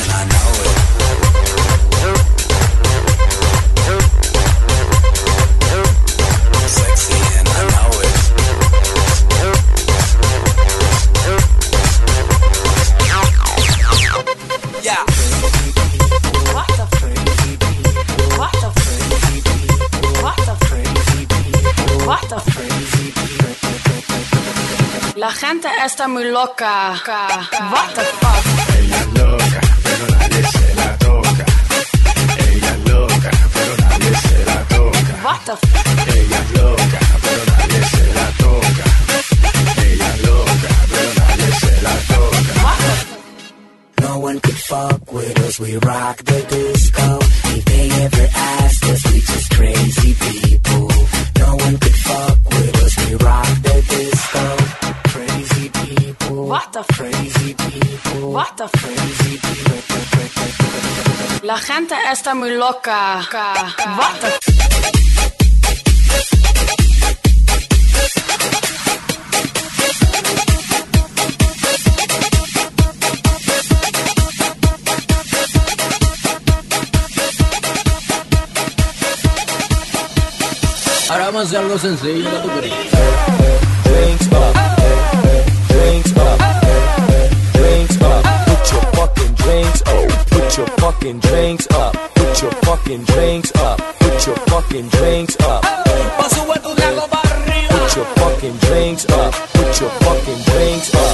La gente está muy loca. What the fuck? Ella es loca, pero nadie se la toca. Ella es loca, pero nadie se la toca. What the fuck? Ella es loca, pero nadie se la toca. Ella es loca, pero nadie se la toca. What the fuck? No one could fuck with us, we rock the disco. If they ever asked us, we just crazy people. No one could fuck with us, we rock the disco. Crazy people. What the crazy people. What the crazy people. La gente está muy loca. What the Ahora vamos a hacer algo sencillo, ¿no tú crees? Drinks up, drinks up, drinks up. Put your fucking drinks up. Put your fucking drinks up. Put your fucking drinks up. Put your fucking drinks up. Pa' subir tu trago para arriba. Put your fucking drinks up. Put your fucking drinks up.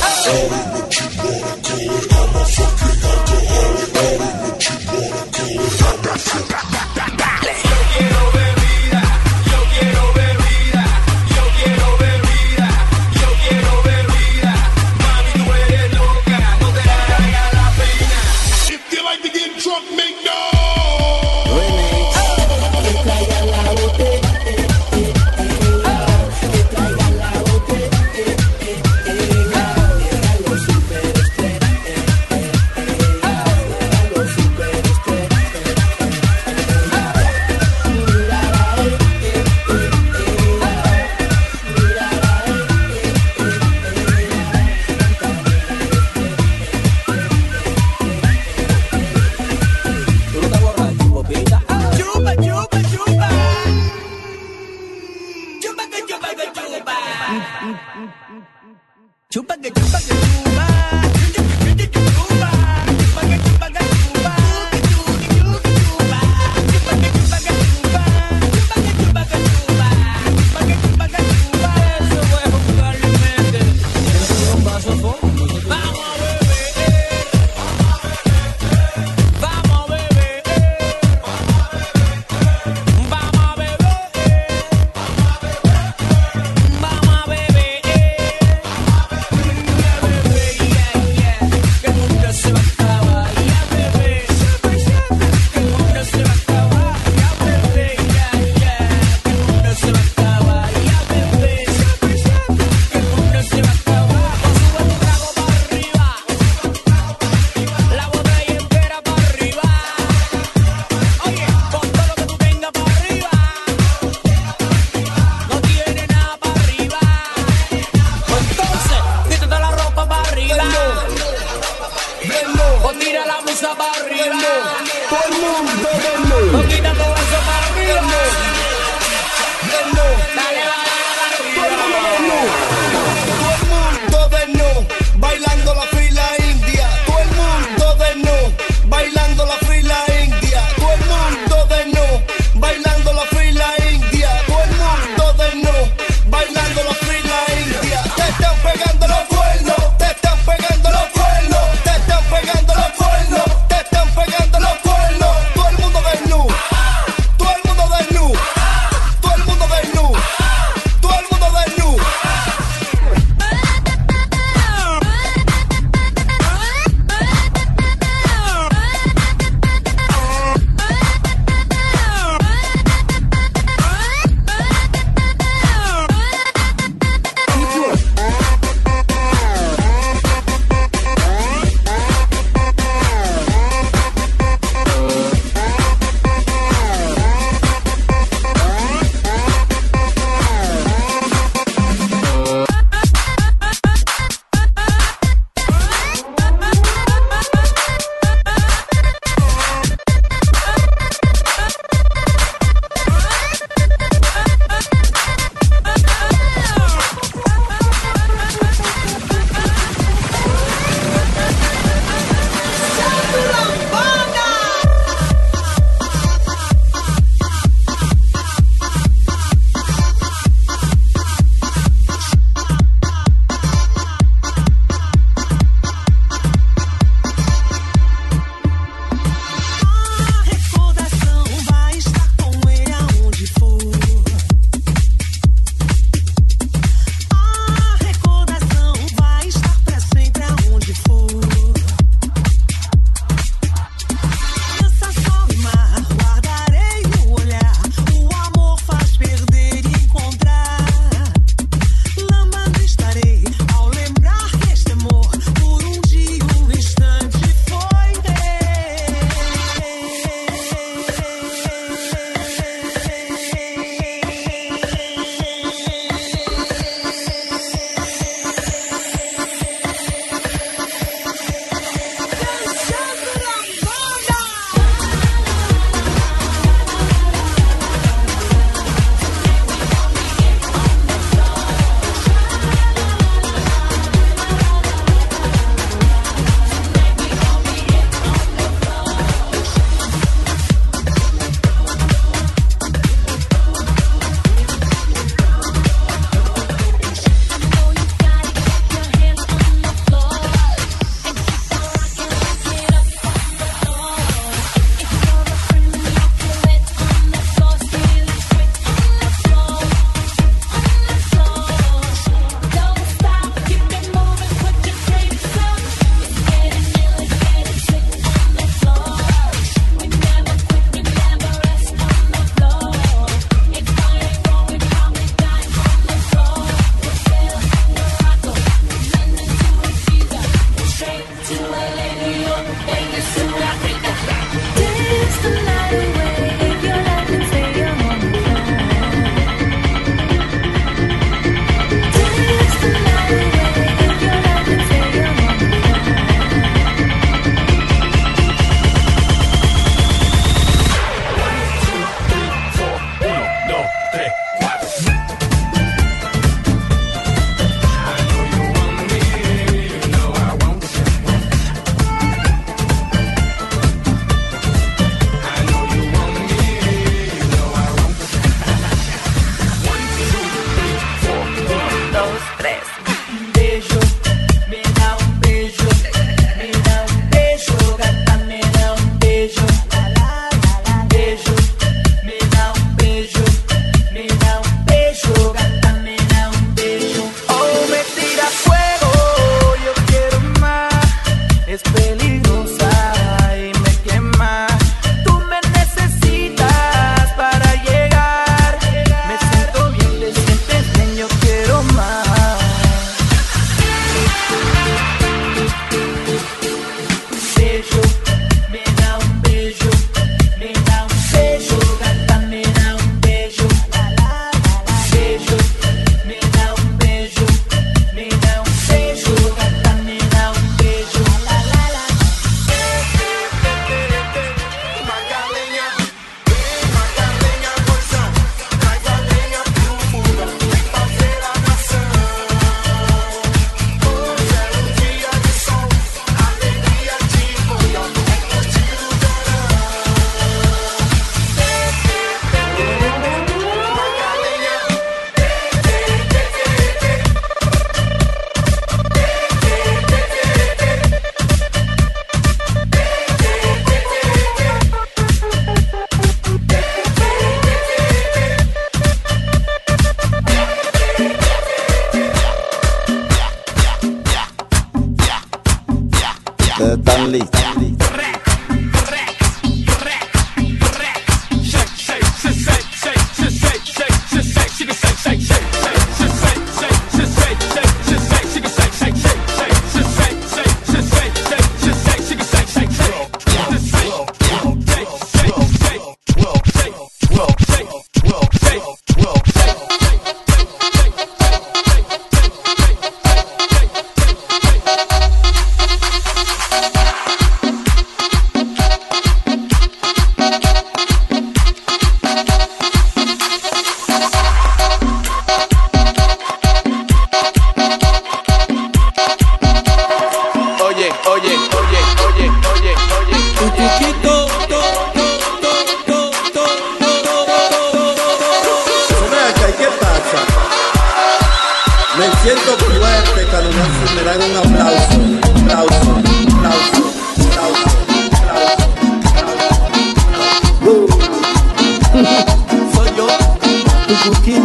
Todo el mundo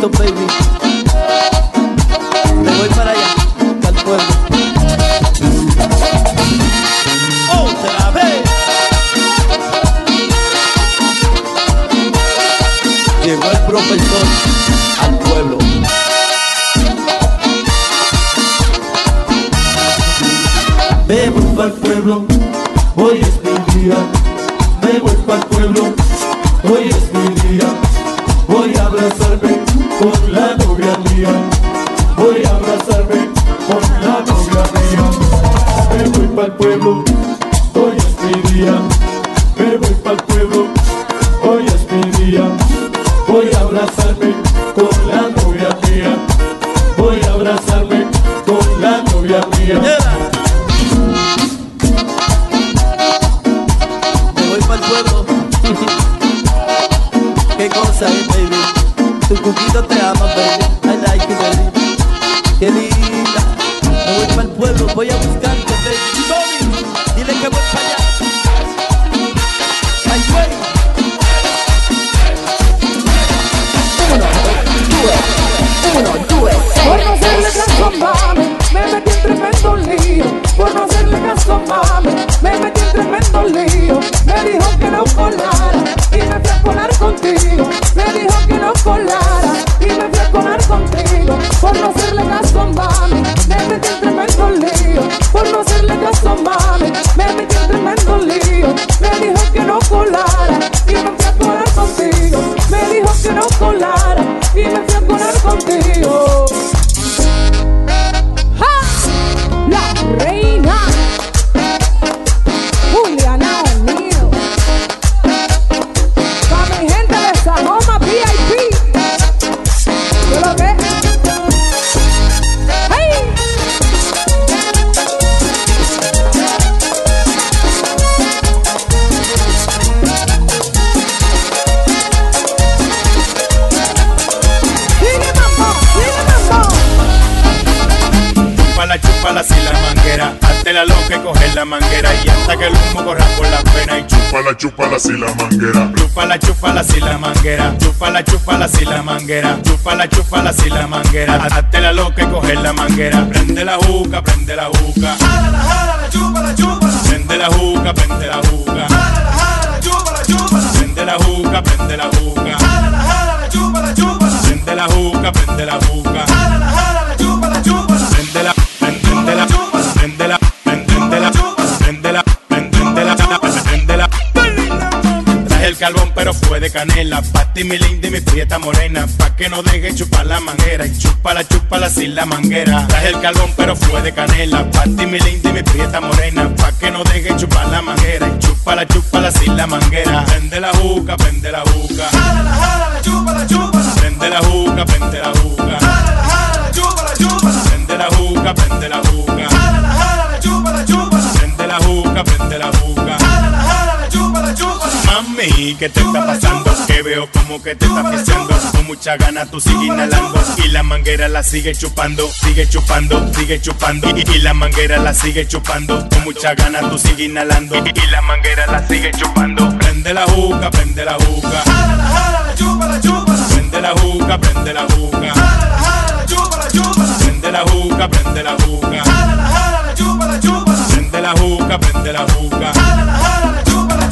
Tito, baby. Me voy para allá, para el pueblo. Otra vez. Llegó el profesor al pueblo. Me voy pa'l pueblo, hoy es mi día. Me voy pa'l pueblo, hoy es mi día. Voy a abrazarme con la novia mía. Voy a abrazarme con la novia mía. Me voy pa'l pueblo, hoy es mi día. Me voy pa'l pueblo, hoy es mi día. Voy a abrazarme con la novia mía. Voy a abrazarme con la novia mía. Me voy para el pueblo. Qué cosa es, baby. Tu cuquito te ama, baby. I like you, baby. Qué linda. Me voy para el pueblo, voy a buscarte, baby. Tommy, dile que voy para allá. Ay, güey. Por no hacerle caso, mami, me metí en tremendo lío. Por no hacerle caso, mami, me metí en tremendo lío. Me dijo que no colara y me fui a colar contigo. Me dijo que no colara y me fui a colar contigo. Por no hacerle caso, mami, me metí en tremendo lío. Por no hacerle caso, mami, me metí en tremendo lío. Me dijo que no colara y me fui a colar contigo. Me dijo que no colara y me fui a colar contigo. ¡Ja! La reina Juliana O'Neal. Pa' mi gente de Sajoma VIP. ¿Qué lo que? ¡Hey! Chúpala si la manguera, hazte la loca y coge la manguera y hasta que el humo corra por la pena y chúpala si la manguera. Chúpala si la manguera, chúpala si la manguera, chúpala si la manguera, hazte la loca y coge la manguera. Prende la juca, jálala, chúpala. Prende la juca, prende la juca. Jálala, chúpala. Prende la juca, prende la juca. Jálala, chúpala. Prende la juca, prende la juca. Jálala, chúpala. Prendela. Traje el carbón pero fue de canela, pa' ti mi linda y mi prieta morena, pa' que no deje chupar la manguera y chúpala sin la manguera. Traje el carbón pero fue de canela, pa' ti mi linda y mi prieta morena, pa' que no deje chupar la manguera y chúpala sin la manguera. Prende la juca, jálala, chúpala. Prende la juca, jálala, chúpala. Prende la juca, jálala, chúpala. Prende la juca, jálala, chúpala. Mami, ¿qué te está pasando? Que veo como que te está asfixiando. Con mucha gana tú sigues inhalando y la manguera la sigue chupando. Y la manguera la sigue chupando. Con mucha gana tú sigues inhalando y la manguera la sigue chupando. Prende la juca, jálala, chúpala. Prende la juca, jálala, chúpala. Prende la juca, jálala, chúpala. Prende la juca, jálala, chúpala.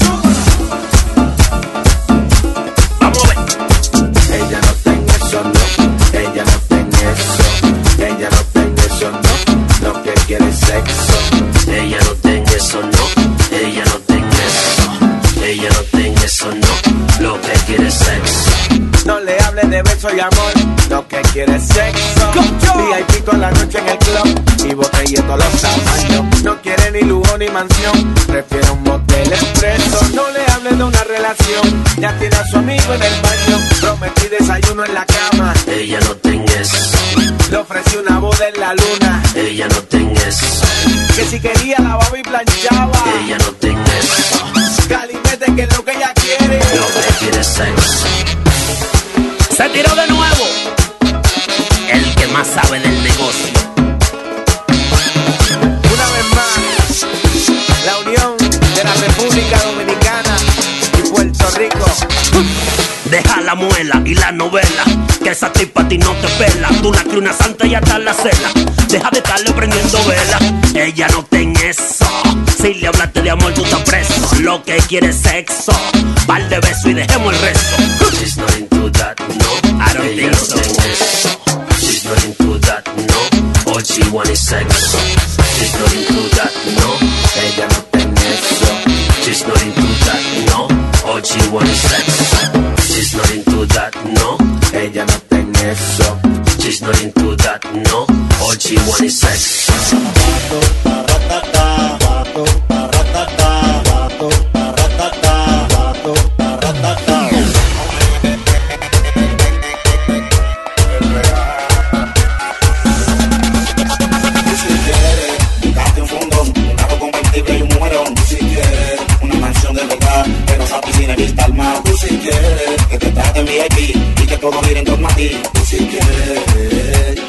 Vamos a ver. Ella no tiene eso, no. Ella no tiene eso. Ella no tiene eso, no. Lo que quiere es sexo. Ella no tiene eso, no. Ella no tiene eso. Ella no tiene eso, no. Lo que quiere es sexo. No le hables de beso y amor, lo que quiere es sexo. VIP toda la noche en el club y botella todos los tamaños. No quiere ni lujo ni mansión, prefiere un motel expreso. No le hables de una relación, ya tiene a su amigo en el baño. Prometí desayuno en la cama, Ella no tiene eso. le ofrecí una boda en la luna. Ella no tiene eso. Que si quería lavaba y planchaba. Ella no tiene eso. Calimete que es lo que ella quiere. Lo que quiere es sexo. Se tiró de nuevo el que más sabe del negocio. Una vez más, la unión de la República Dominicana y Puerto Rico. Deja la muela y la novela, que que esa tipa a ti no te pela. Tú la crees una santa y hasta la cela. Deja de estarle prendiendo vela. Ella no ten eso. Si le hablaste de amor, tú estás preso. Lo que quiere es sexo. Par de besos y dejemos el resto. She's not into that, no. I don't think so. She's not into that, no. All she want is sex. She's not into that, no. Ella no tiene eso. She's not into that, no. All she want is sex. She's not into that, no. Ella no tiene eso. She's not into that, no. All she want is sex. VIP y que todo gire en torno a ti. Tú si quieres,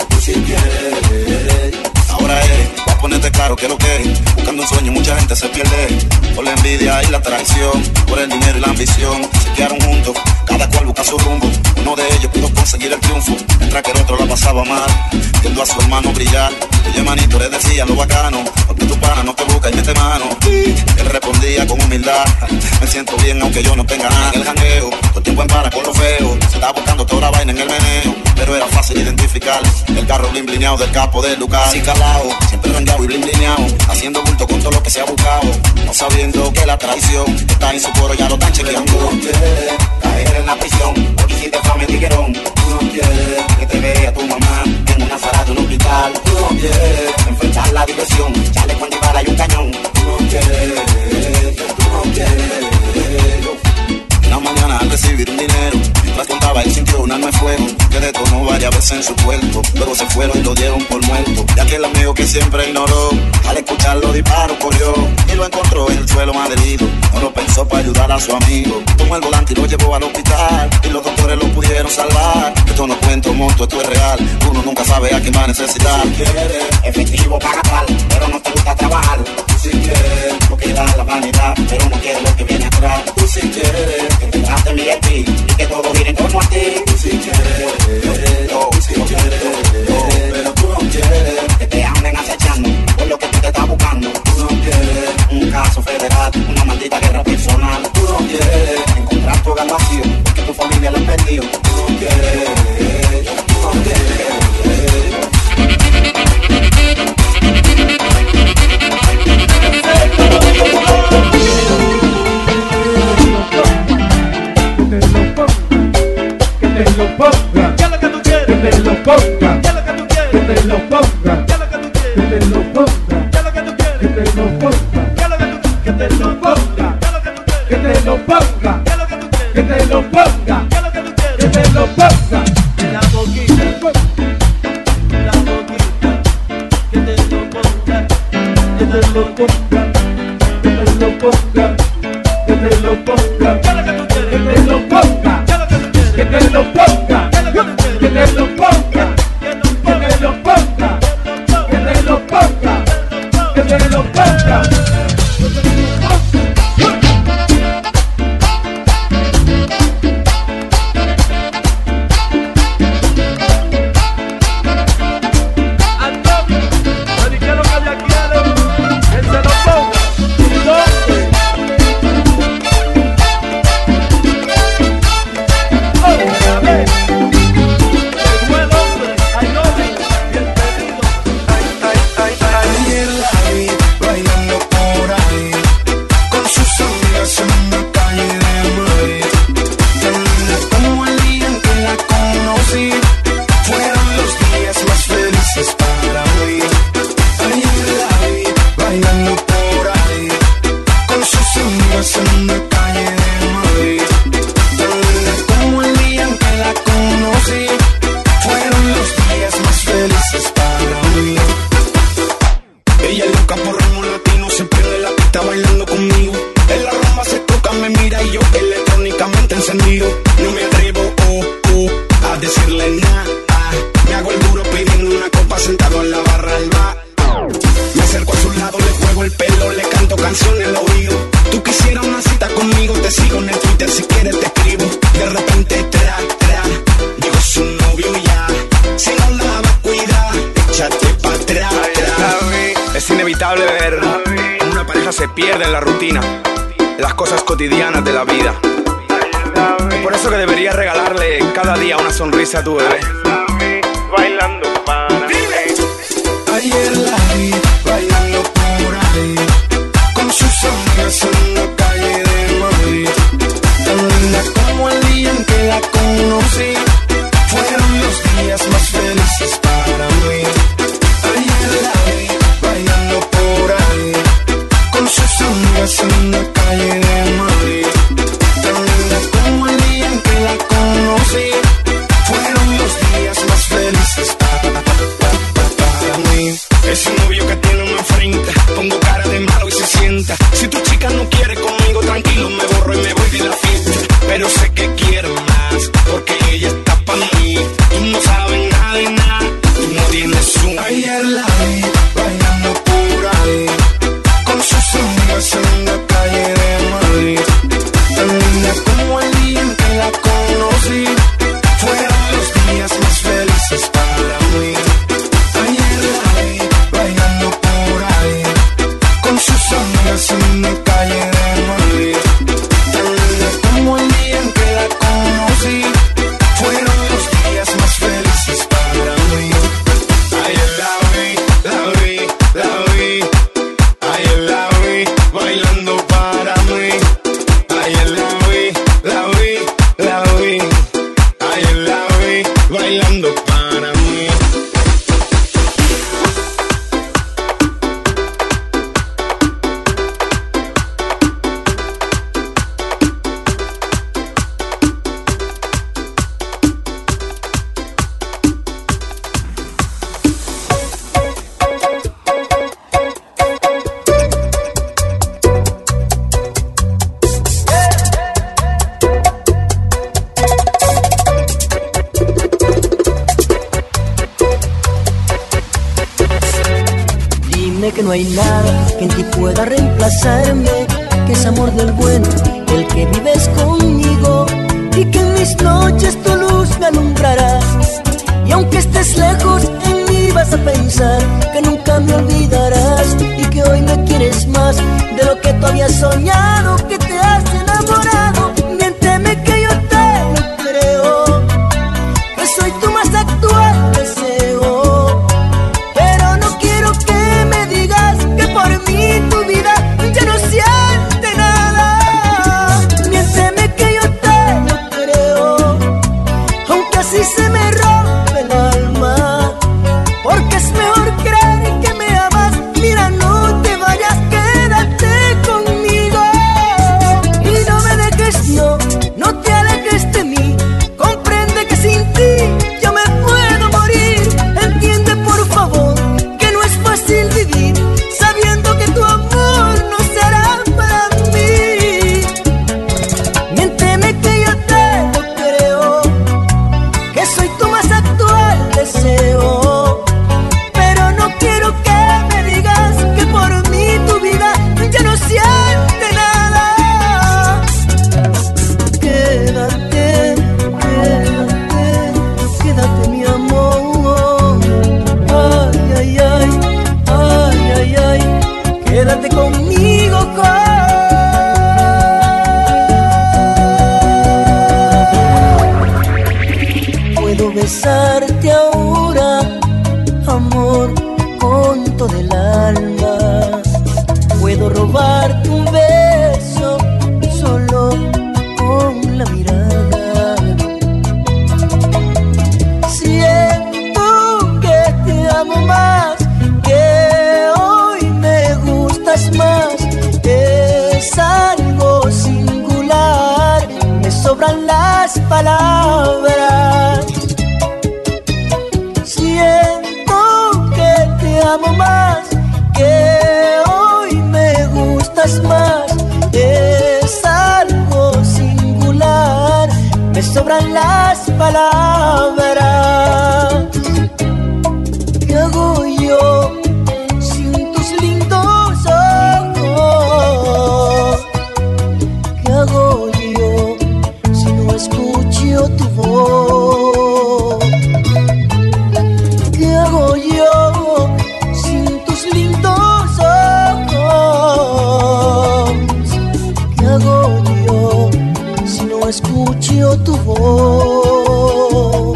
ahora voy a ponerte claro que lo que es. Buscando un sueño mucha gente se pierde. Por la envidia y la traición, por el dinero y la ambición. Se quedaron juntos, cada cual busca su rumbo. Uno de ellos pudo conseguir el triunfo, mientras que el otro la pasaba mal, viendo a su hermano brillar. Oye manito, le decía lo bacano, porque tu pana no te busca y mete mano. Él respondía con humildad, me siento bien aunque yo no tenga nada. En el jangueo, todo el tiempo en para con lo feo. Se estaba buscando toda la vaina en el meneo, pero era fácil identificar el carro blin blineado del capo de Lucas. Así calado, siempre rangueado y blin blineado, haciendo bulto con todo lo que se ha buscado, no sabiendo que la traición está en su coro, ya lo están chequeando. Tú no quieres caer en la prisión, porque hiciste fama en tiguerón. Tú no quieres que te vea tu mamá en una sala de un hospital. Tú no quieres enfrentar la diversión, echarle cuando y bala y un cañón. Tú no quieres, tú no quieres. Una mañana al recibir un dinero, mientras contaba él sintió un arma de fuego que detonó varias veces en su cuerpo. Luego se fueron y lo dieron por muerto. Y aquel amigo que siempre ignoró, al escuchar los disparos corrió y lo encontró en el suelo malherido. No lo pensó para ayudar a su amigo, tomó el volante y lo llevó al hospital, y los doctores lo pudieron salvar. Esto no cuento monto, esto es real. Uno nunca sabe a quién va a necesitar. Si quieres efectivo para gastar, pero no te gusta trabajar. Tú si quieres lo que da la vanidad, pero no quieres lo que viene atrás. Tú si quieres que te traten bien a ti y que todo gire en torno a ti. Tú si quieres, tú si quieres, pero tú no quieres que te anden acechando por lo que tú te estás buscando. Tú no quieres un caso federal, una maldita guerra personal. Tú no quieres encontrar tu hogar vacío porque tu familia lo ha perdido. Tú no quieres, tú no quieres. Que te lo ponga, ¿qué es lo que tú quieres? Que te lo ponga, ¿qué es lo que tú quieres? Que te lo ponga, ¿qué es lo que tú quieres? Que te lo ponga, ¿qué es lo que tú quieres? Que te lo ponga, ¿qué es lo que tú quieres? Que te lo ponga, ¿qué es lo que tú quieres? Que te lo ponga, ¿qué es lo que tú quieres? Que te lo ponga, ¿qué es lo que tú quieres? Que te lo ponga, en la boquita, la boquita, que te lo ponga, que te lo ponga, que te lo ponga, que te lo ponga, ¿qué es lo que tú quieres? Que te lo ponga, ¿qué es lo que tú quieres? Que te lo ponga, ¿qué es lo que tú quieres? Que te lo ponga, que te lo ponga, que te lo ponga, que te lo ponga. Ella es loca por ritmo latino, se prende la pista bailando conmigo. En la rumba se toca, me mira y yo pierde en la rutina, en las cosas cotidianas de la vida. Es por eso que deberías regalarle cada día una sonrisa a tu bebé. Bailando para mí. Ayer la vi bailando por ahí con sus amigas en la calle de Madrid. Tan linda como el día en que la conocí. Fueron los días más felices para mí. Ayer la vi bailando por ahí con sus amigas en la calle de Madrid. Tan linda como el día en que la conocí. Fueron los días más felices para mí. Ese novio que tiene una frente, pongo cara de malo y se sienta. Si tu chica no quiere conmigo, tranquilo, me borro y me voy de la fiesta. Pero sé que quiero más, porque ella está pa' mí. Tú no sabes nada de nada, tú no tienes un... Ayer la vi bailando por ahí con sus amigas en la calle de Madrid. Tan linda como el día en que la conocí. Fueron los días más felices para mí. Ayer la vi bailando por ahí con sus amigas en la calle de Madrid. Tan linda como el día en que la conocí. Fueron los días más felices para mí. Ayer la vi, la vi, la vi. Ayer la vi bailando para mí. Ayer la vi, la vi, la vi. Ayer la vi bailando para mí. Dime que no hay nada que en ti pueda reemplazarme, que es amor del bueno, el que vives conmigo, y que en mis noches tu luz me alumbrará. Y aunque estés lejos, en mí vas a pensar que nunca me olvidarás, y que hoy me quieres más de lo que tú habías soñado, que te has enamorado. Miénteme que yo te lo creo, que soy tu más actual deseo. Pero no quiero que me digas que por mí tu vida ya no siente nada. Miénteme que yo te lo creo, aunque así se me rompe el alma, porque es mejor creer que me amas. Mira, no te vayas, quédate conmigo y no me dejes, no, no te alejes de mí. Comprende que sin ti yo me puedo morir. Entiende por favor que no es fácil vivir sabiendo que tu amor no será para mí. Miénteme que yo te lo creo, que soy tu más actual deseo. Pero no quiero que me digas que por mí tu vida ya no siente nada. Quédate, quédate, quédate mi amor. Ay, ay, ay, ay, ay, ay, quédate conmigo, puedo besarte ahora, amor, con todo el alma. Puedo robarte un beso solo con la mirada. Siento que te amo más, que hoy me gustas más. Es algo singular, me sobran las palabras. Siento que te amo más, que hoy me gustas más. Es algo singular, me sobran las palabras. ¿Qué hago yo sin tus lindos ojos? ¿Qué hago yo si no escucho tu voz? ¿Qué hago yo sin tus lindos ojos? escucho tu voz.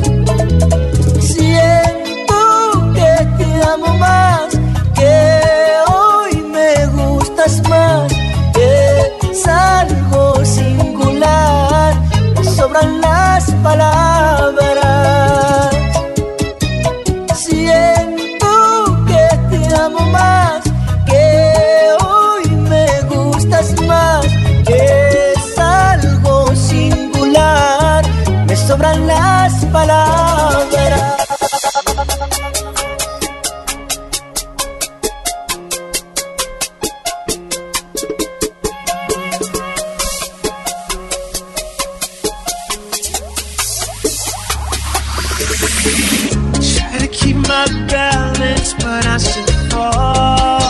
Siento que te amo más, que hoy me gustas más. Es algo singular, me sobran las palabras. Siento que te amo más, que hoy me gustas más. Es algo singular, me sobran las palabras. Try to keep my balance, but I still fall.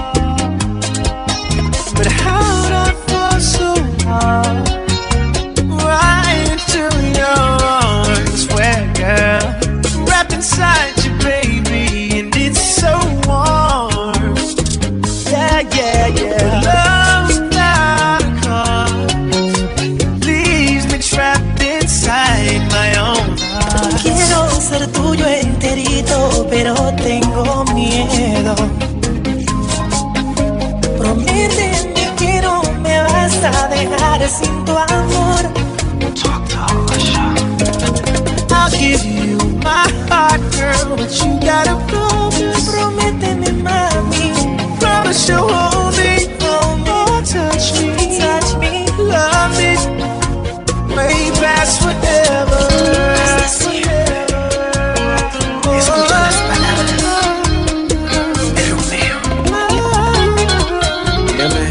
But how'd I fall so hard? Right into your arms, where girl, wrapped inside you, baby, and it's so warm. Yeah, yeah, yeah. Love without a cause leaves me trapped inside my own heart. Quiero ser tuyo enterito, pero tengo miedo. Prométeme que no me vas a dejar sin tu amor. I'll give you my heart, girl, but you gotta promise. Prométeme, mami. Promise you'll hold me, touch me, love me. Way past whatever. Escucha las palabras de Romeo. Yeah, man.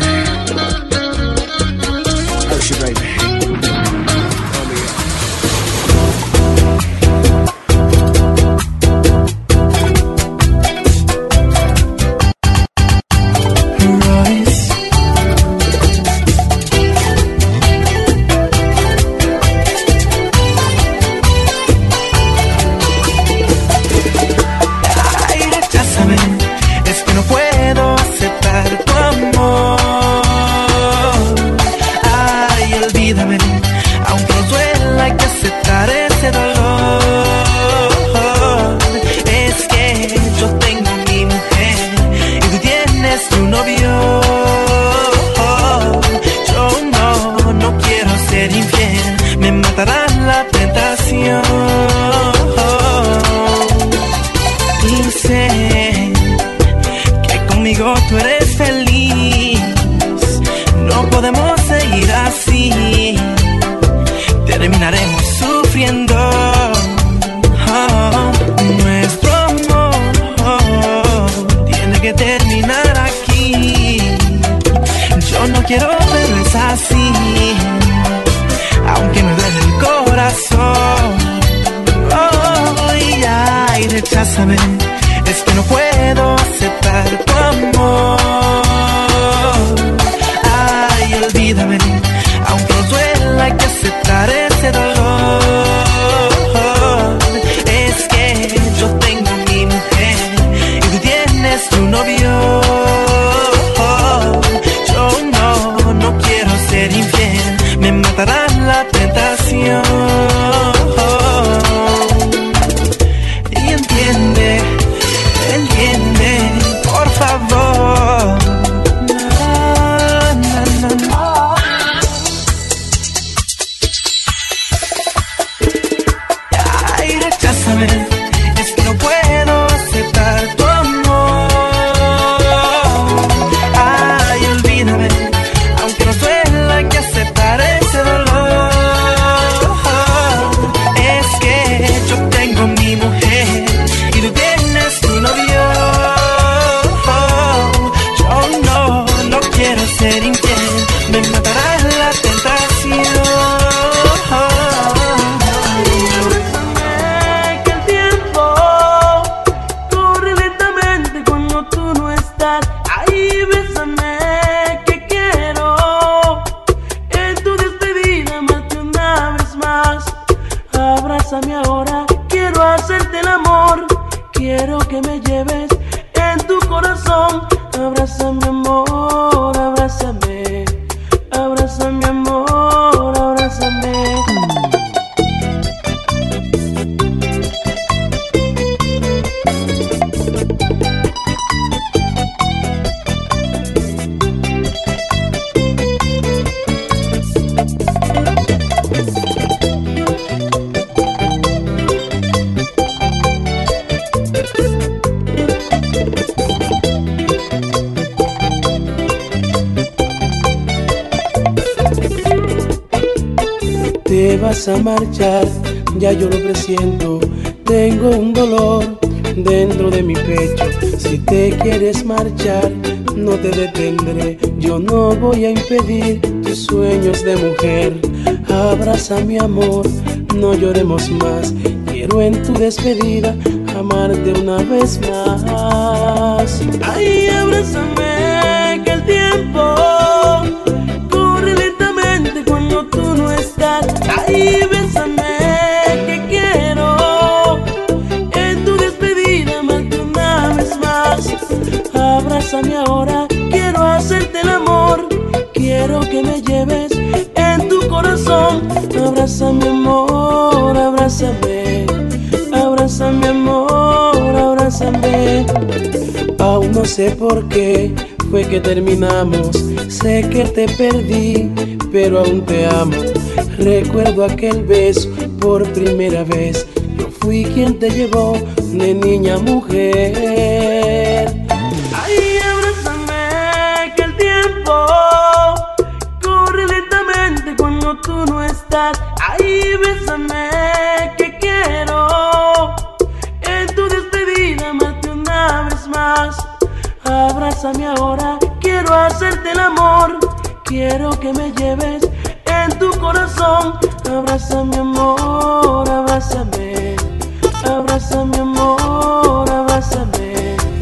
How's your baby? Tú eres feliz, no podemos seguir así, terminaremos sufriendo. Nuestro amor tiene que terminar aquí. Yo no quiero verles así, aunque me duele el corazón. Ay, recházame, es que no puedo aceptar tu amor. Ay, olvídame, aunque nos duela, hay que aceptar ese dolor. Es que yo tengo mi mujer y tú tienes tu novio. Yo no quiero ser infiel, me matará la tentación. Y entiende, por favor. te vas a marchar, ya yo lo presiento. Tengo un dolor dentro de mi pecho. Si te quieres marchar, no te detendré. Yo no voy a impedir tus sueños de mujer. Abraza mi amor, no lloremos más. Quiero en tu despedida amarte una vez más. Ay, abrázame, que el tiempo corre lentamente cuando tú no estás. Ay, bésame, que quiero en tu despedida amarte una vez más. Abrázame ahora, quiero hacerte el amor. Quiero que me lleves en tu corazón. Abrázame, amor, abrázame. Abrázame, amor, abrázame. Aún no sé por qué fue que terminamos. Sé que te perdí, pero aún te amo. Recuerdo aquel beso por primera vez. Yo fui quien te llevó de niña a mujer. Ay, abrázame, que el tiempo corre lentamente cuando tú no estás. Ay, bésame, que quiero en tu despedida amarte una vez más. Abrázame ahora, quiero hacerte el amor. Quiero que me lleves en tu corazón. Abrázame, amor, abrázame. Abrázame, amor, abrázame.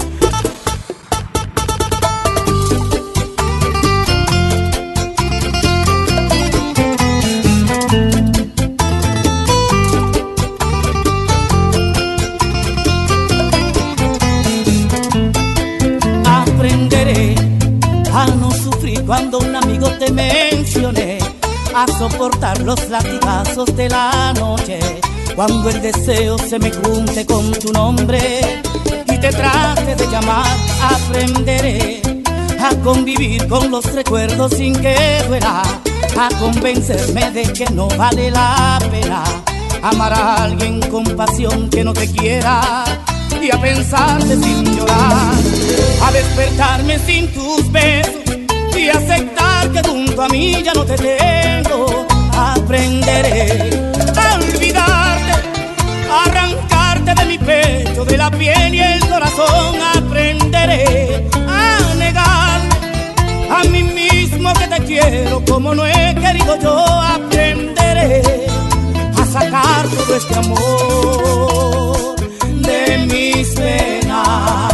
Aprenderé a no sufrir cuando un amigo te mencione, a soportar los latigazos de la noche, cuando el deseo se me junte con tu nombre y te trate de llamar. Aprenderé a convivir con los recuerdos sin que duela, a convencerme de que no vale la pena amar a alguien con pasión que no te quiera, y a pensarte sin llorar, a despertarme sin tus besos y aceptar que junto a mí ya no te tengo. Aprenderé a olvidarte, a arrancarte de mi pecho, de la piel y el corazón. Aprenderé a negarme a mí mismo que te quiero como no he querido yo. Aprenderé a sacar todo este amor de mis venas,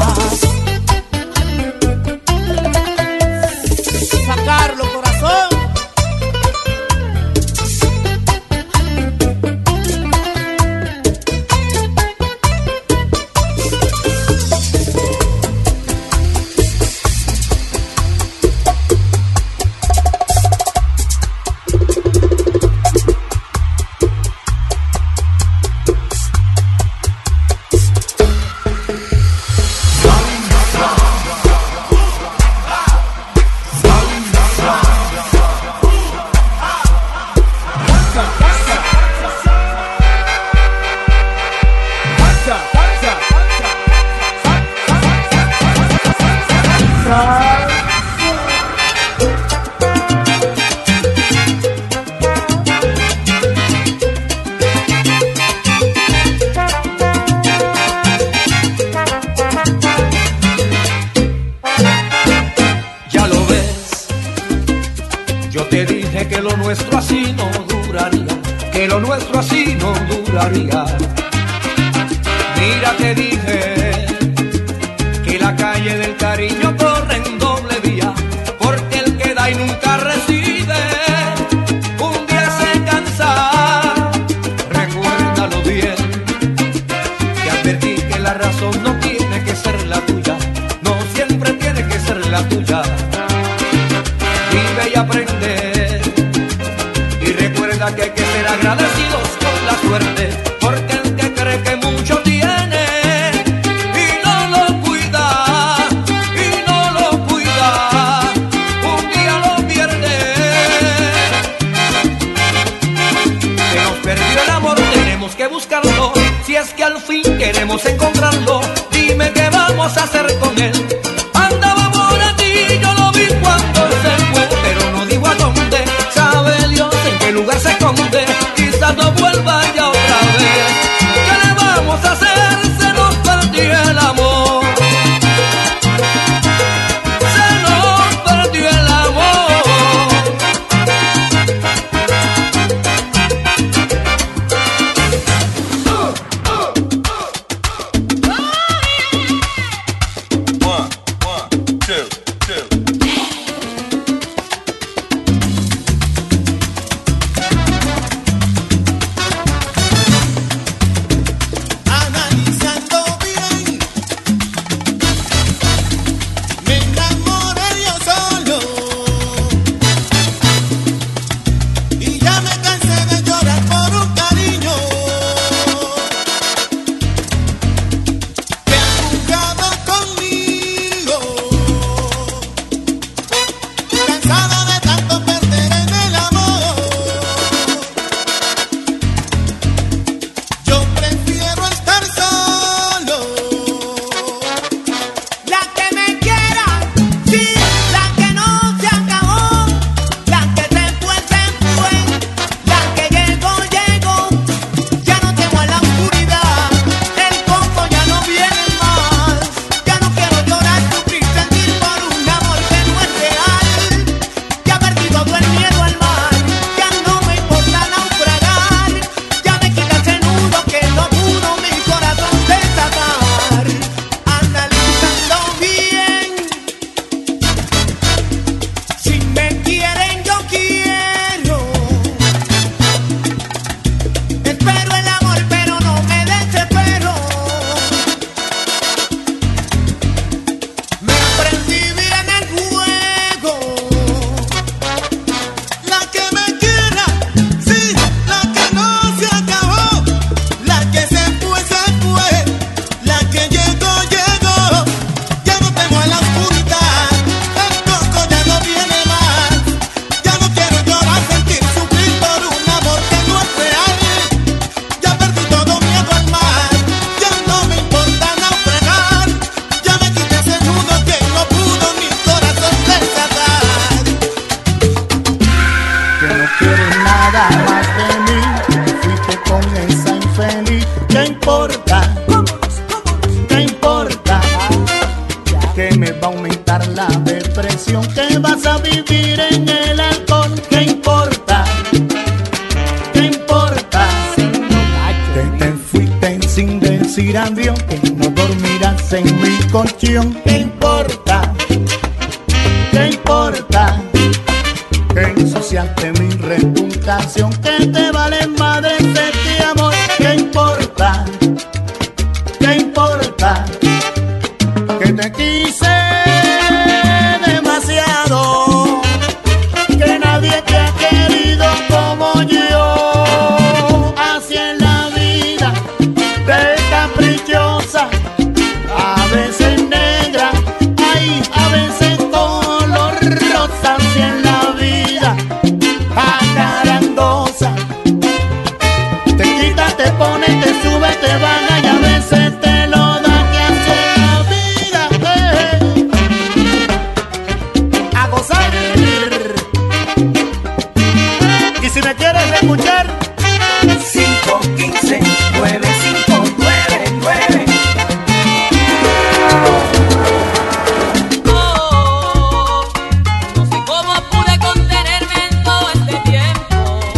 sacarlo, corazón. Mira, te dije que la calle del cariño corre en doble vía, porque el que da y nunca recibe, un día se cansa. Recuérdalo bien, te advertí que la razón no tiene que ser la tuya, no siempre tiene que ser la tuya. Vive y aprende, y recuerda que hay que ser agradecidos con la suerte, porque el que cree que mucho tiene y no lo cuida, un día lo pierde. Que nos perdió el amor, tenemos que buscarlo, si es que al fin queremos encontrarlo. Dime qué vamos a hacer con él. Andaba por aquí, yo lo vi cuando se fue, pero no digo a dónde. Sabe Dios en qué lugar se esconde. quieres nada más de mí. Fuiste con esa infeliz. ¿Qué importa? ¿Qué importa? Que me va a aumentar la depresión, que vas a vivir en el alcohol. ¿Qué importa? ¿Qué importa? Que te fuiste sin decir adiós, que no dormirás en mi colchón. ¿Qué importa? ¿Qué importa? Que ensuciaste mi reputación, que te vale madre de ti amor. ¿Qué importa? ¿Qué importa? Que te quise demasiado, que nadie te ha querido como yo. Así es la vida, de caprichosa, a veces negra, ay, a veces color rosa. Así es la vida, acarandosa. Te quita, te pone, te sube, te baja y a veces te lo da. Que hace la vida, a gozar. Y si me quieres escuchar, 515-9599. No sé cómo pude contenerme en todo este tiempo.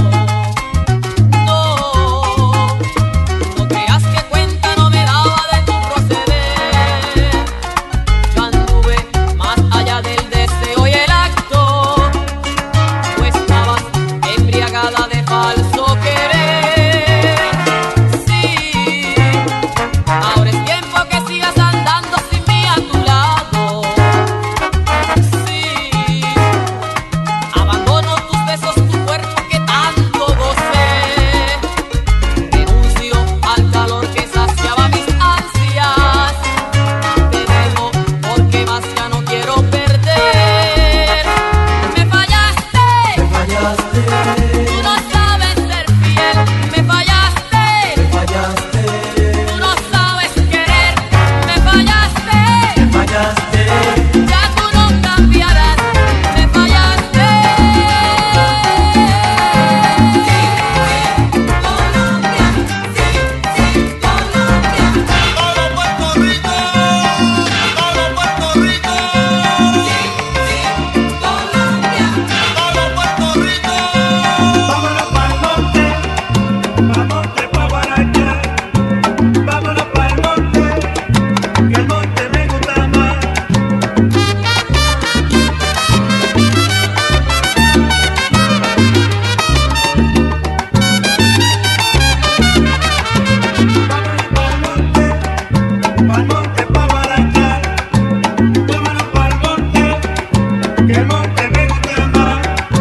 No creas que cuenta no me daba de tu proceder. Yo anduve más allá del deseo y el acto. Tú estabas embriagada de falso querer. Sí, ahora es tiempo que sigas andando sin mí a tu lado. Sí, abandono tus besos, tu cuerpo que tanto gocé. Renuncio al calor que saciaba mis ansias. Te dejo porque más ya no quiero perder. Me fallaste, tú no sabes ser fiel. Me fallaste, tú no sabes querer. Me fallaste, ya tú no cambiarás. Me fallaste. Vámonos pa'l monte, pa'l monte pa' Guarachá. Vámonos pa'l monte, que el monte me gusta más. Pa'l monte pa' Guarachá. Vámonos pa'l monte, que el monte me gusta más.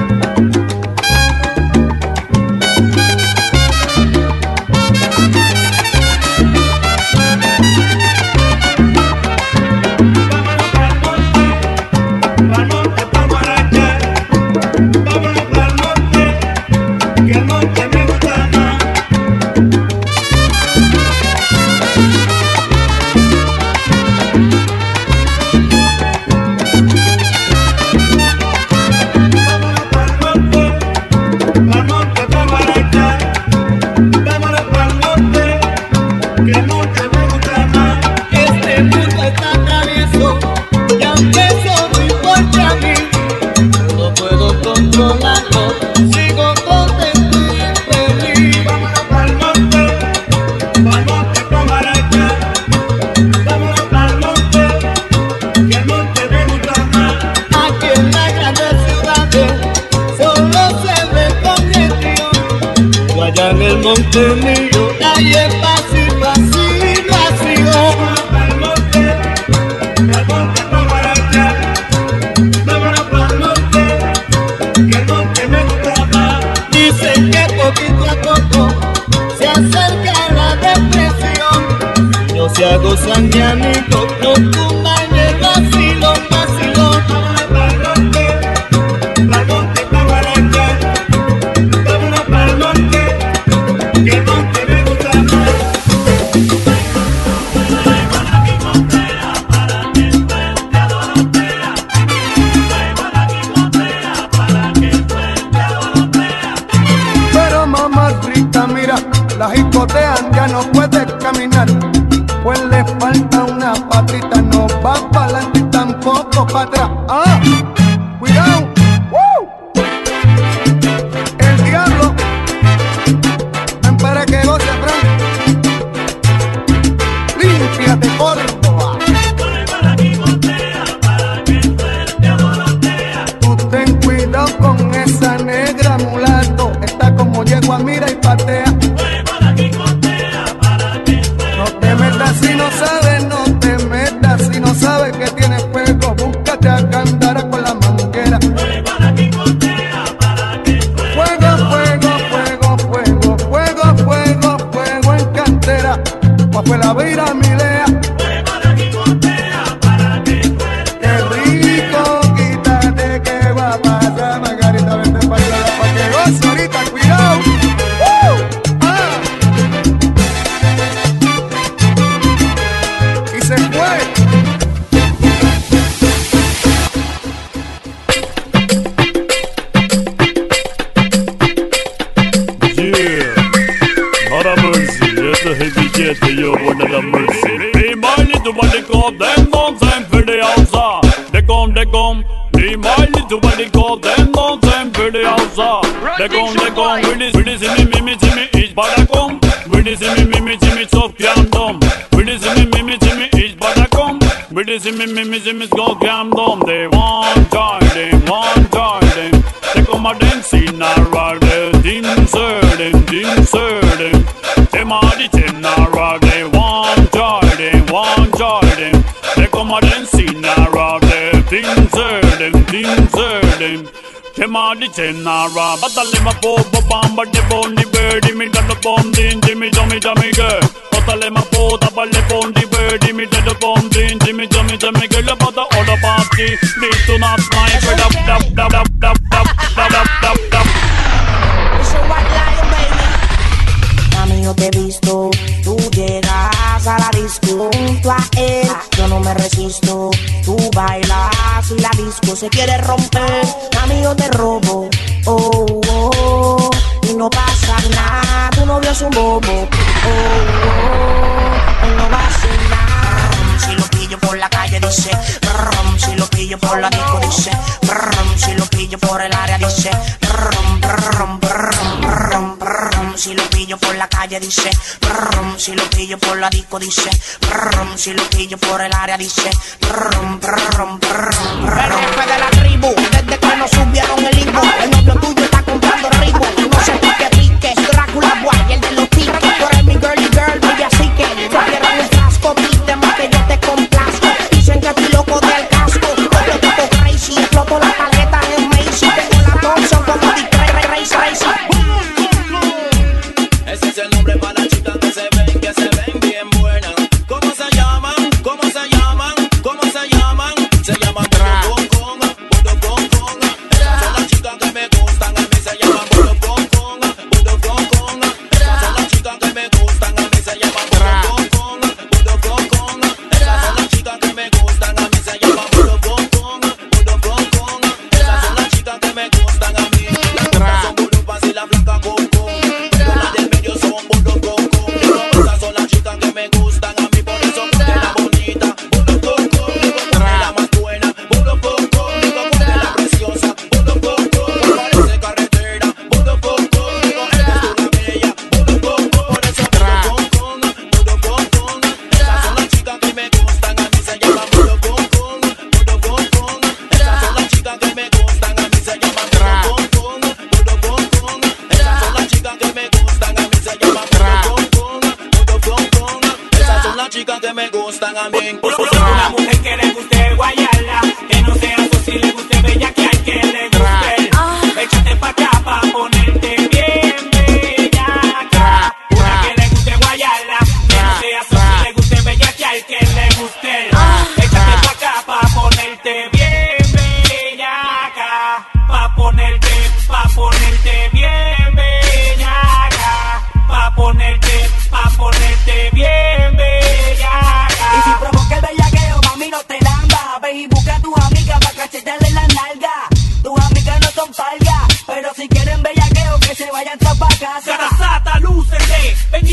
Pa'l monte pa' Guarachá. Vámonos pa'l monte, que el monte me gusta más. Pa'l monte pa' Guarachá. Vámonos pa'l monte, que el monte me gusta más. este mundo está travieso, y aunque eso no importa a mí, no puedo controlarlo, sigo contento y feliz. Vámonos pa'l monte pa' Guarachá. Vámonos pa'l monte, que el monte me gusta más. Aquí en las grandes ciudades solo se ve condición, yo allá en el monte mío, ahí es fácil, fácil, vacío. Vámonos pa'l monte pa' Guarachá. Vámonos pa'l monte, que el monte me gusta más. Dicen que poquito a poco se acerca la depresión, no se agozan mi amigo, no tumban el vacilón, vacilón. Vámonos pa'l monte pa' Guarachá. Vámonos pa'l monte, que el monte me gusta más. la jicotean, ya no puede caminar. Pues le falta una patita, no va para adelante y tampoco para atrás. ¡Ah! ¡Cuidado! ¡Woo! El diablo. Ven para que goce, Frank. Límpiate, Córdoba. Tú ten cuidado con esa negra, mulato. Está como yegua, mira y patea. No te metas si no sabes, no te metas si no sabes que tienes fuego. Búscate a Candara con la manguera. Fuego, fuego, fuego, fuego, fuego, fuego, fuego en cantera. Pa' fue la vira milea. Qué rico, quítate que va a pasar, Margarita, vente para allá, pa' que goce ahorita, cuidado. Y se fue. Yo buena la mercy. Be my little body called them don't time for the outside. They come. Be my little body called them don't time for the outside. They come. With this me, each bada come. With this me, so calm down. With this me, each bada come. With this me, go calm down. They want join them. They come a dancing around them, dim sir them. Them are the general, they want joy them. They come a dancing around them, dim sir them. Them are the general, but the lima popo bamba de bondi birdie, me got the bomb din, Jimmy girl. But the lima pota balle bondi birdie, me got the bomb din, Jimmy girl. About the other party, this do not mind, It's a white lion, baby. Mami, yo te he visto, tú llegas a la disco junto a él. Yo no me resisto, tú bailas y la disco se quiere romper. Mami, yo te robo, oh, oh, y no pasa nada. Tu novio es un bobo, oh, oh, él no va a hacer nada. Si lo pillo por la calle dice, si lo pillo por la disco dice, si lo pillo por el área dice, si lo pillo por la calle dice, si lo pillo por la disco dice, si lo pillo por el área dice, el jefe de la tribu, desde que nos subieron el higo, el novio tuyo está comprando ribo, no se pique, Drácula Boy, el de los tickets, tú eres mi girly girl, baby, así que yo quiero un frasco, pide más que yo te complazco, dicen que estoy loco del casco, yo tipo crazy, exploto la tarjeta en Macy, tengo la Thompson como Dick Racy. Ese es el nombre para las chicas que se ven bien buenas. ¿Cómo se llaman? Se llaman Bodo. Esas son las chicas que me gustan, a mí se llaman Bodo. Esas son las chicas que me gustan, a mí se llaman Bodo. Esas son las chicas que me gustan, a mí se llaman Bodo. Esas son las chicas que me gustan, a mí. Las chicas son boludas y la flaca con. Las del medio son Bodo. Esas son las chicas que me gustan, a mí por eso porque la bonita. La más buena, la preciosa, parece carretera, eres una bella, por eso esas son las chicas que me gustan, a mí se llaman esas son las chicas que me gustan, a mí se llaman esas son las chicas que me gustan, a mí se llaman esas son las chicas que me gustan a mí. Una mujer que le guste guayala, que no sea si le guste bella, que hay que le guste. Échate pa' acá pa' ponerte bien bellaca. Una que le guste guayala, que no sea si le guste bella, que hay que le guste. Échate pa' acá pa' ponerte bien bellaca. Pa' ponerte bien bellaca. Pa' ponerte bien bellaca. Y si provoca el bellaqueo, mami, no te lamba. Ve y busca a tus amigas pa' cachetarle la nalga. Tus amigas no son palgas, pero si quieren bellaqueo, que se vayan todas pa' casa. Sarasata, lúcete, ven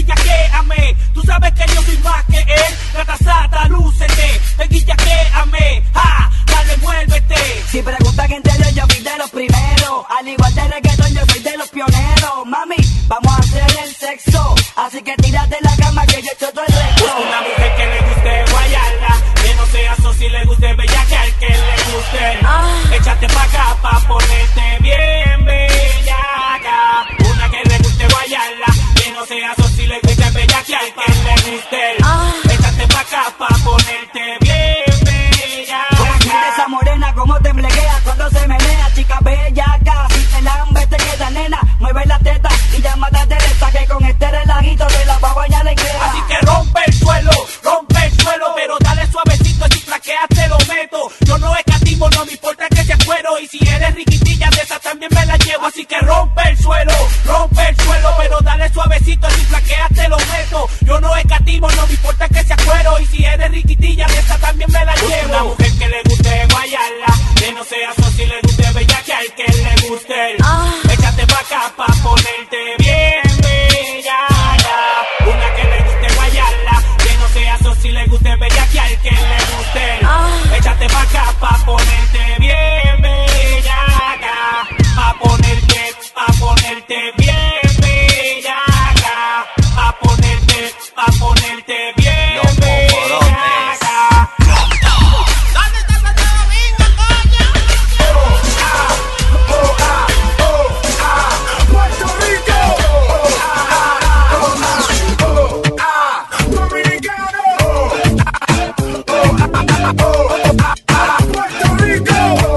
mami, vamos a hacer el sexo. Así que tírate la cama que yo echo todo el resto. Busca una mujer que le guste guayarla, que no sea soci, le guste bellaquear, que le guste. Échate pa' acá pa' ponerte bien bellaca. Una que le guste guayarla, que no sea soci, le guste bellaquear, que le guste. Échate pa' acá pa' ponerte bien bellaca. Mira esa morena como te embleguea cuando se menea, chica bellaca. Si te lambe te queda nena, mueve la teta y llámate de esta que con este relajito te la va a bañar en greda. Así que rompe el suelo, pero dale suavecito, si flaqueas te lo meto. Yo no escatimo, no me importa que sea cuero, y si eres riquitilla de esa también me la llevo. Así que rompe el suelo, pero dale suavecito, si flaqueas te lo meto. Yo no escatimo, no me importa que sea cuero, y si eres riquitilla de esa también me la llevo. Una mujer que le guste guayarla, que no sea soci, le guste bellaquear, que le guste. Échate pa' acá pa' ponerte bien bellaca. Una que le guste guayarla, que no sea soci, le guste bellaquear, que le guste. Échate pa' acá pa' ponerte bien bellaca. Pa' ponerte bien bellaca. Pa' ponerte bien bellaca. ¿Dónde está Santo Domingo, coño? Puerto Rico, dominicano, Puerto Rico.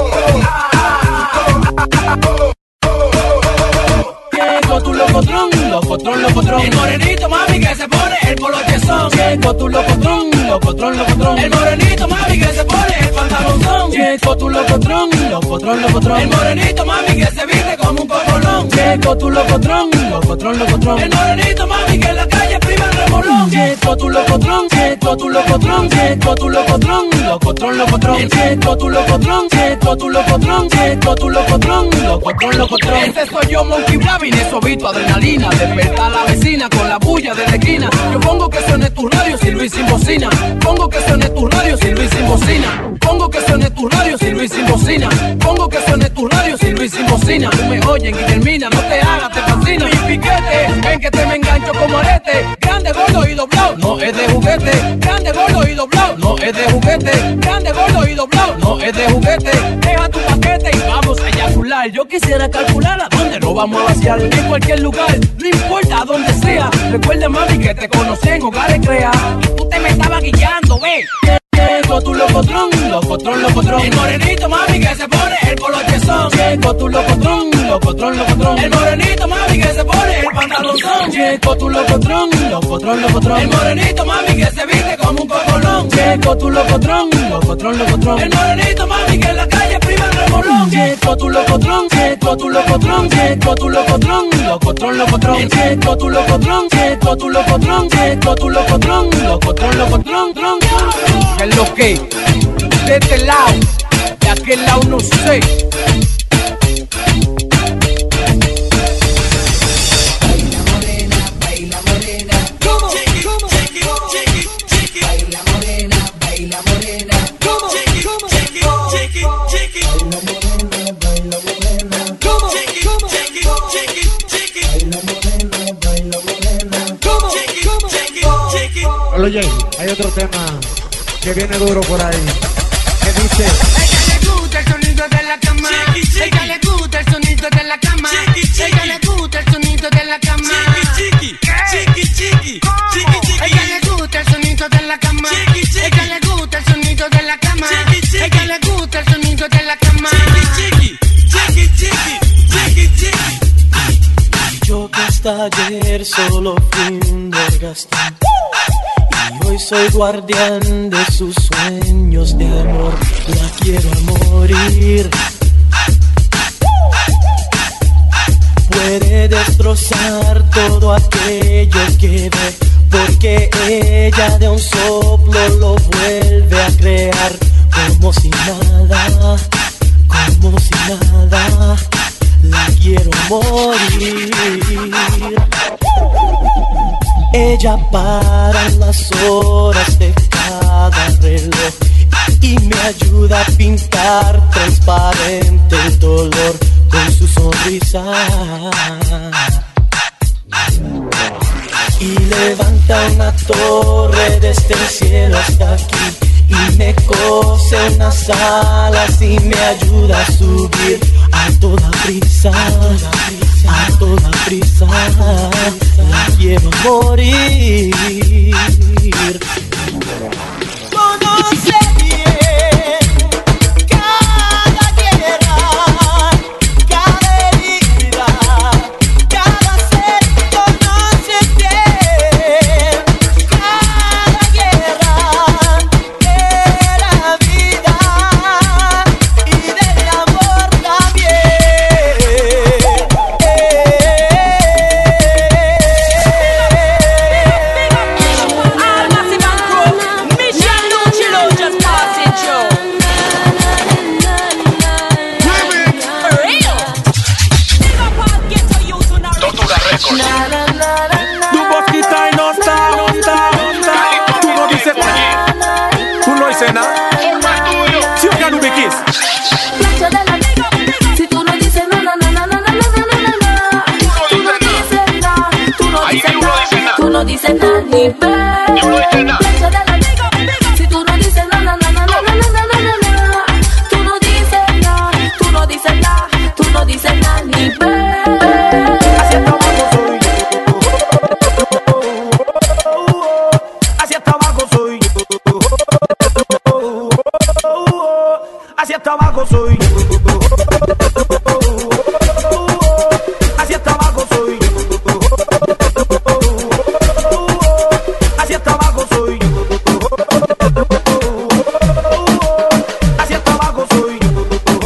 Llegó tu locotrón, locotrón, locotrón. El morenito, mami, que se pone el polochezón. Llegó tu locotrón, locotrón, locotrón. El morenito, mami, que se pone el pantalonzón. Llegó tu locotrón, locotrón, locotrón. El morenito, mami, que se viste como un cocolón. Llegó tu locotrón, locotrón, locotrón. El morenito, mami, que en la calle prima el remolón. Llegó tu locotrón, llegó tu locotrón. Llegó tu locotrón, locotrón, locotrón. Llegó tu locotrón, llegó tu locotrón. Llegó tu locotrón, locotrón, locotrón. Ese soy yo, Monkey Bravin, esobito, adrenalina. Desperta a la vecina con la bulla de la esquina. Yo pongo que suene tu radio, silbi sin bocina. Pongo que suene tu radio, silbi sin bocina. Pongo que suene tu radio, silbi sin bocina. Pongo que suene tu radio, silbi sin bocina. Tú me oyen y termina, no te hagas, te fascina. Mi piquete, ven que te me engancho como arete. Grande, gordo y doblado, no es de juguete. Grande, gordo y doblado, no es de juguete. Grande, gordo y doblado, no es de juguete. Deja tu paquete y vamos a eyacular. Yo quisiera calcular a dónde lo vamos a vaciar. En cualquier lugar, no importa a dónde sea. Recuerda, mami, que te conocí en Hogares Crea. Y tú te me estabas guillando, ve. Llegó tu locotrón, locotrón, locotrón. El morenito, mami, que se pone el polochezón. Llegó tu locotrón, locotrón, locotrón. El morenito, mami, que se pone el pantalonzón. Llegó tu locotrón, locotrón, locotrón. El morenito, mami, que se viste como un cocolón. Llegó tu locotrón, locotrón, locotrón. El morenito, mami, que en la calle prima el remolón. Llegó tu locotrón, llegó tu locotrón. Llegó tu locotrón, locotrón, locotrón. Llegó tu locotrón, llegó tu locotrón. Llegó tu locotrón, locotrón, locotrón, tron. ¿Qué es lo que? De este lado, de aquel lado no sé. Baila morena, baila morena. ¿Cómo? ¿Cómo? Baila morena, baila morena. ¿Cómo? ¿Cómo? Baila morena, baila morena. ¿Cómo? ¿Cómo? Baila morena, baila morena. ¿Cómo? ¿Cómo? Oye, hay otro tema que viene duro por ahí, que dice: ella le gusta el sonido de la cama. Ella le gusta el sonido de la cama. Ella le gusta el sonido de la cama. Ella le gusta el sonido de la cama. Ella le gusta el sonido de la cama. Ella le gusta el sonido de la cama. Yo que hasta ayer solo fui un desgastón, y hoy soy guardián de sus sueños de amor. La quiero a morir. Puede destrozar todo aquello que ve, porque ella de un soplo lo vuelve a crear. Como si nada, como si nada. La quiero morir. Ella para las horas de cada reloj y me ayuda a pintar transparente el dolor con su sonrisa. levanta una torre desde el cielo hasta aquí y me cose unas alas y me ayuda a subir a toda prisa, a toda prisa. La quiero morir. Conoce bien cada guerra, cada herida, cada ser. Conoce bien cada guerra de la vida y del amor también. Tu boquita y no está. Tú no dices nada. Tú no dices nada. Si yo gano mi kiss. Si tú no dices nada, tú no dices nada, tú no dices nada, tú no dices nada, ni ve. Si tú no dices nada, tú no dices nada, tú no dices nada, tú no dices nada, ni ve. Hacia abajo soy yo. Hacia abajo soy yo. Hacia abajo soy yo. Hacia abajo soy yo. Hacia abajo soy yo.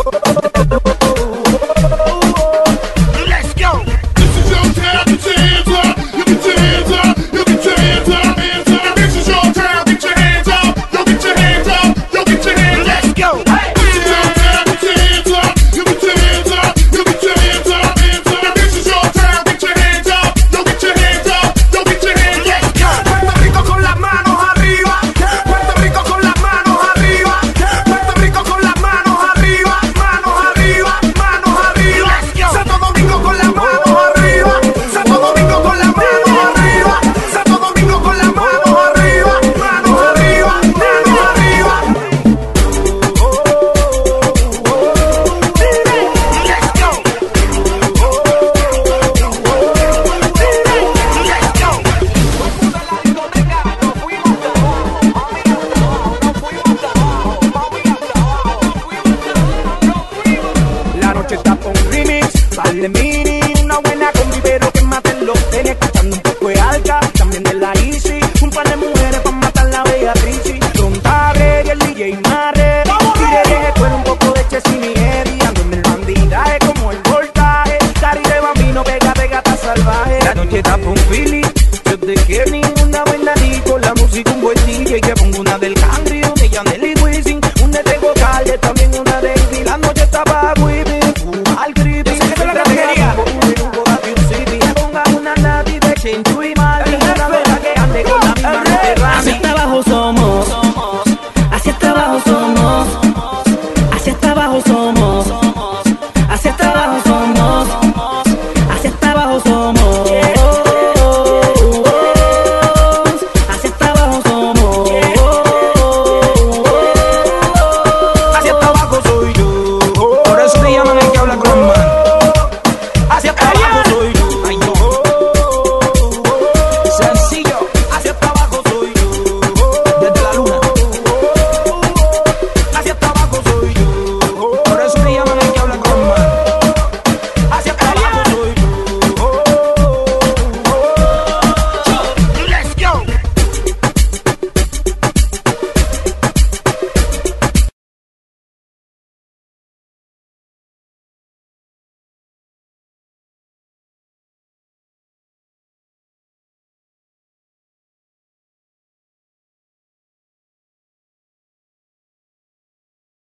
Let's go. This is your time, get your hands up. You get your hands up. You get your hands up. This is your time, get your hands up. You get your hands up. You get your hands up. Let's go. Hey. This is your time, get your hands up. You get your hands up. You get your hands up. This is your time, get your hands up. You get your hands up. You get your hands up. Let's go. Puerto Rico con las manos arriba. Puerto Rico con las manos arriba. Puerto Rico con las manos arriba. Manos arriba. Manos arriba. Let's go. Santo Domingo con las manos arriba. Santo Domingo con las manos arriba. Santo Domingo con las manos arriba. Manos arriba. Manos arriba. Let's go. La noche está con remix, vale mini, una buena combi, pero que matenlo. Venía escuchando un poco de alca, también de la Easy, un par de mujeres para matar la Beatriz. Frontale y el DJ Marre, y de vieja escuela un poco de Chessy y Eddie, ando en el bandidaje como el voltaje, Cari de bambino, pega, está salvaje. La noche está con